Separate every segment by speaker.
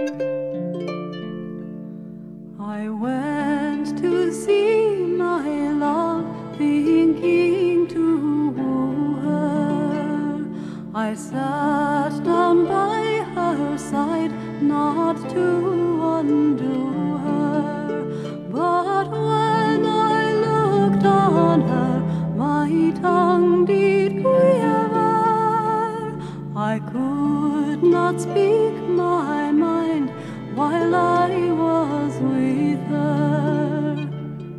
Speaker 1: I went to see my love, thinking to woo her. I sat down by her side, not to undo her. But when I looked on her, my tongue did quiver. I could not speak my mind while I was with her.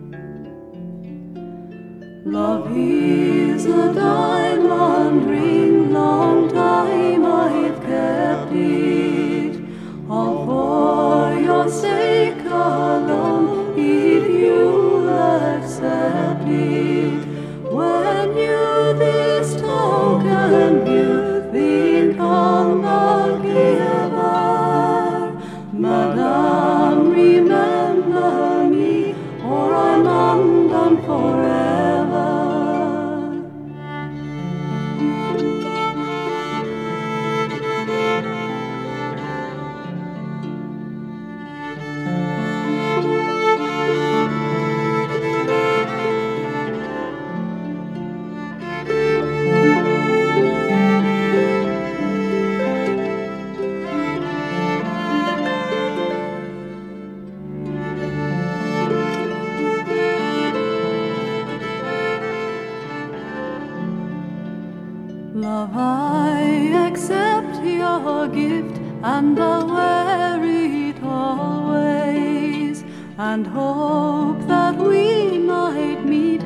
Speaker 1: Love is a diamond ring, long time I've kept it, all for your sake alone, if you'll accept it. When you this token view, think on the giver. Madame, remember me, or I'm undone forever. Love, I accept your gift, and I'll wear it always, and hope that we might meet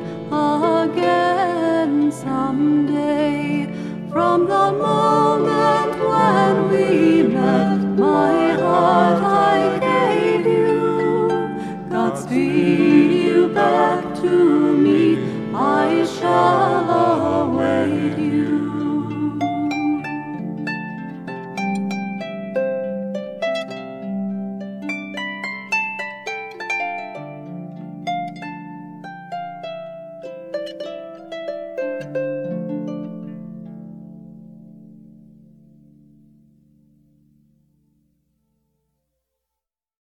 Speaker 1: again someday. From the moment when we met, my heart I gave you. Godspeed.